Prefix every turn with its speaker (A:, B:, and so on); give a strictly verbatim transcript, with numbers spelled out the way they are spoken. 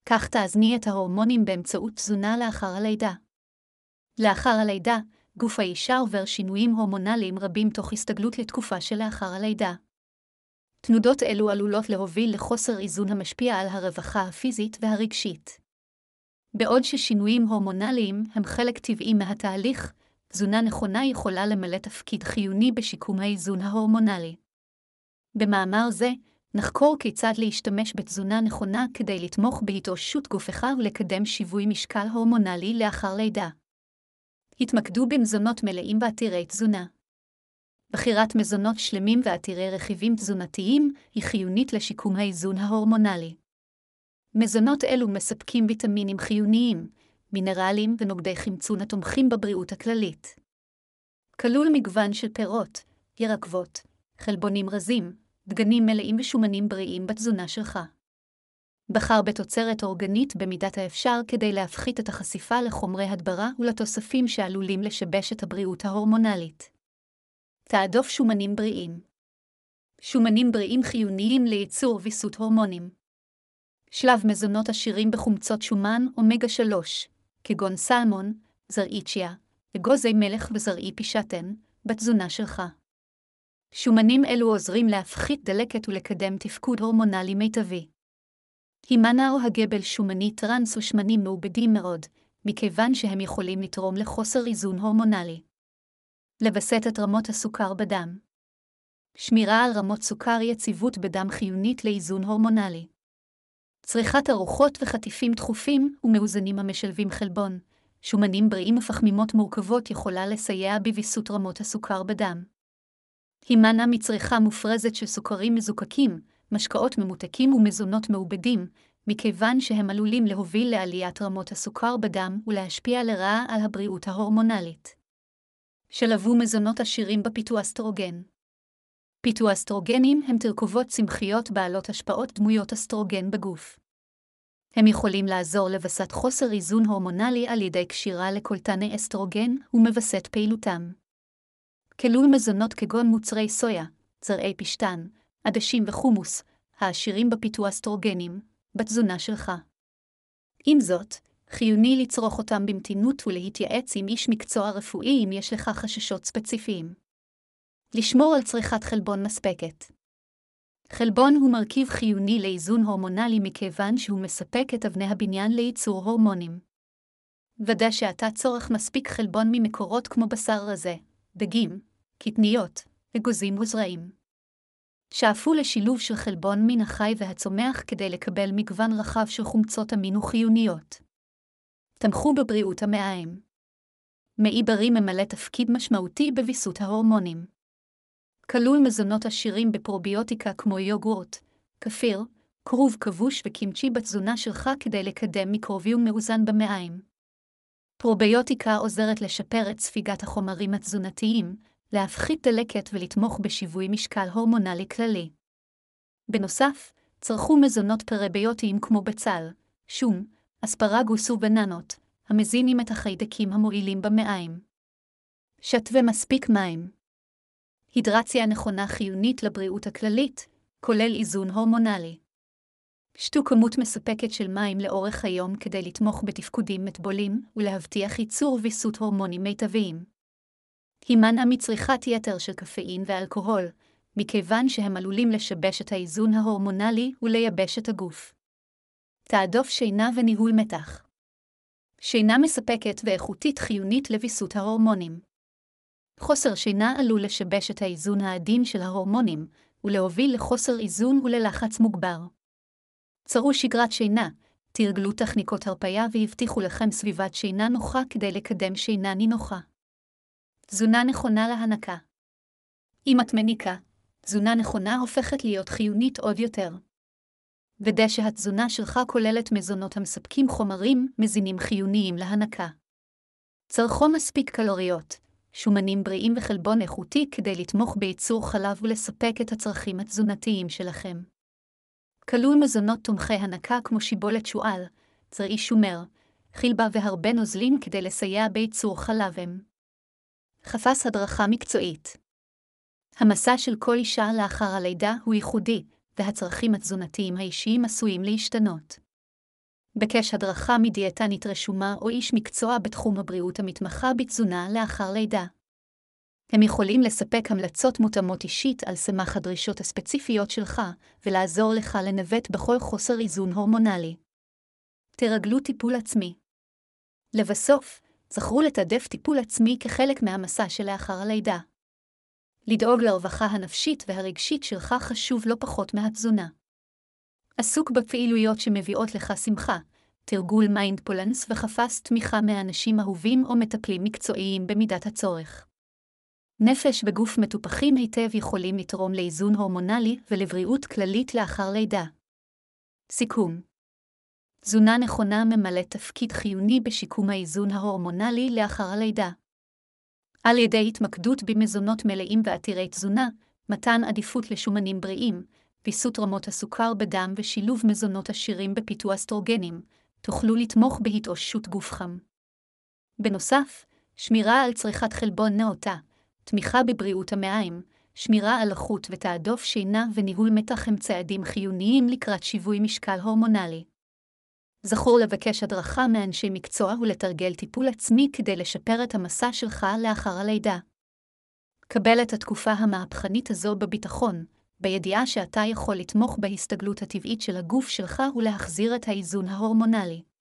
A: כך תאזני את ההורמונים באמצעות תזונה לאחר הלידה. לאחר הלידה, גוף האישה עובר שינויים הורמונליים רבים תוך הסתגלות לתקופה שלאחר הלידה. תנודות אלו עלולות להוביל לחוסר איזון המשפיע על הרווחה הפיזית והרגשית. בעוד ששינויים הורמונליים הם חלק טבעי מהתהליך, תזונה נכונה יכולה למלא תפקיד חיוני בשיקום האיזון ההורמונלי. במאמר זה, נחקור כיצד להשתמש בתזונה נכונה כדי לתמוך בהתאוששות גופך ולקדם שיווי משקל הורמונלי לאחר לידה. התמקדו במזונות מלאים ועתירי תזונה. בחירת מזונות שלמים ועתירי רכיבים תזונתיים היא חיונית לשיקום האיזון ההורמונלי. מזונות אלו מספקים ויטמינים חיוניים, מינרלים ונוגדי חמצון התומכים בבריאות הכללית. כלול מגוון של פירות, ירקות, חלבונים רזים, דגנים מלאים ושומנים בריאים בתזונה שלך. בחר בתוצרת אורגנית במידת האפשר כדי להפחית את החשיפה לחומרי הדברה ולתוספים שעלולים לשבש את הבריאות ההורמונלית. תעדוף שומנים בריאים. שומנים בריאים חיוניים לייצור ויסות הורמונים. שלב מזונות עשירים בחומצות שומן אומגה שלוש, כגון סלמון, זרעי צ'יה, אגוזי מלך וזרעי פישטן, בתזונה שלך. שומנים אלו עוזרים להפחית דלקת ולקדם תפקוד הורמונלי מיטבי. הימנע או הגבל שומני טרנס ושמנים מעובדים מאוד, מכיוון שהם יכולים לתרום לחוסר איזון הורמונלי. לבסט את רמות הסוכר בדם. שמירה על רמות סוכר יציבות בדם חיונית לאיזון הורמונלי. צריכת ארוחות וחטיפים דחופים ומאוזנים המשלבים חלבון, שומנים בריאים ופחמימות מורכבות יכולה לסייע בוויסות רמות הסוכר בדם. הימנע מצריכה מופרזת של סוכרים מזוקקים, משקאות ממותקים ומזונות מעובדים, מכיוון שהם עלולים להוביל לעליית רמות הסוכר בדם ולהשפיע לרעה על הבריאות ההורמונלית. שלבו מזונות עשירים בפיטואסטרוגן. פיטואסטרוגנים הם תרכובות צמחיות בעלות השפעות דמויות אסטרוגן בגוף. הם יכולים לעזור לבסת חוסר איזון הורמונלי על ידי קשירה לקולטני אסטרוגן ומבסת פעילותם. כלול מזונות כגון מוצרי סויה, זרעי פשטן, עדשים וחומוס, העשירים בפיטואסטרוגנים, בתזונה שלך. עם זאת, חיוני לצרוך אותם במתינות ולהתייעץ עם איש מקצוע רפואי אם יש לך חששות ספציפיים. לשמור על צריכת חלבון מספקת. חלבון הוא מרכיב חיוני לאיזון הורמונלי מכיוון שהוא מספק את אבני הבניין לייצור הורמונים. ודא שאתה צורך מספיק חלבון ממקורות כמו בשר רזה, דגים, קטניות, אגוזים וזרעים. שאפו לשילוב של חלבון מן החי והצומח כדי לקבל מגוון רחב של חומצות אמינו חיוניות. תמכו בבריאות המעיים. מעי בריא ממלא תפקיד משמעותי בוויסות ההורמונים. כלול מזונות עשירים בפרוביוטיקה כמו יוגורט, כפיר, כרוב כבוש וקימצ'י בתזונה שלך כדי לקדם מיקרוביום מאוזן במעיים. פרוביוטיקה עוזרת לשפר את ספיגת החומרים התזונתיים, להפחית דלקת ולתמוך בשיווי משקל הורמונלי כללי. בנוסף, צרכו מזונות פרביוטיים כמו בצל, שום, אספרגוס ובננות, המזינים את החיידקים המועילים במעיים. שתו מספיק מים. הידרציה נכונה חיונית לבריאות הכללית, כולל איזון הורמונלי. שתו כמות מספקת של מים לאורך היום כדי לתמוך בתפקודים מטבוליים ולהבטיח ייצור ויסות הורמונים מיטביים. הימנע מצריכת יתר של קפאין ואלכוהול, מכיוון שהם עלולים לשבש את האיזון ההורמונלי ולייבש את הגוף. תעדוף שינה וניהול מתח. שינה מספקת ואיכותית חיונית לוויסות ההורמונים. חוסר שינה עלול לשבש את האיזון העדין של ההורמונים, ולהוביל לחוסר איזון וללחץ מוגבר. צרו שגרת שינה, תרגלו טכניקות הרפיה והבטיחו לכם סביבת שינה נוחה כדי לקדם שינה נינוחה. תזונה נכונה להנקה. אם את מניקה, תזונה נכונה הופכת להיות חיונית עוד יותר. ודא שהתזונה שלך כוללת מזונות המספקים חומרים מזינים חיוניים להנקה. צרכו מספיק קלוריות, שומנים בריאים וחלבון איכותי כדי לתמוך בייצור חלב ולספק את הצרכים התזונתיים שלכם. כלול מזונות תומכי הנקה כמו שיבולת שועל, זרעי שומר, חילבה והרבה נוזלים כדי לסייע בייצור חלב-אם. חפש הדרכה מקצועית. המסע של כל אישה לאחר הלידה הוא ייחודי, והצרכים התזונתיים האישיים עשויים להשתנות. בקש הדרכה מדיאטנית רשומה או איש מקצוע בתחום הבריאות המתמחה בתזונה לאחר לידה. הם יכולים לספק המלצות מותאמות אישית על סמך הדרישות הספציפיות שלך, ולעזור לך לנווט בכל חוסר איזון הורמונלי. תרגלו טיפול עצמי. לבסוף, זכרו לתעדף טיפול עצמי כחלק מהמסע שלאחר הלידה. לדאוג לרווחה הנפשית והרגשית שלך חשוב לא פחות מהתזונה. עסוק בפעילויות שמביאות לך שמחה, תרגול מיינדפולנס וחפש תמיכה מאנשים אהובים או מטפלים מקצועיים במידת הצורך. נפש וגוף מטופחים היטב יכולים לתרום לאיזון הורמונלי ולבריאות כללית לאחר לידה. סיכום. תזונה נכונה ממלאת תפקיד חיוני בשיקום האיזון ההורמונלי לאחר הלידה. על ידי התמקדות במזונות מלאים ועתירי תזונה, מתן עדיפות לשומנים בריאים, ויסות רמות הסוכר בדם ושילוב מזונות עשירים בפיתוח אסטרוגנים, תוכלו לתמוך בהתאוששות גוף חם. בנוסף, שמירה על צריכת חלבון נאותה, תמיכה בבריאות המעיים, שמירה על איכות ותעדוף שינה וניהול מתח הם צעדים חיוניים לקראת שיווי משקל הורמונלי. זכור לבקש הדרכה מאנשי מקצוע ולתרגל טיפול עצמי כדי לשפר את המסע שלך לאחר הלידה. קבל את התקופה המהפכנית הזו בביטחון, בידיעה שאתה יכול לתמוך בהסתגלות הטבעית של הגוף שלך ולהחזיר את האיזון ההורמונלי.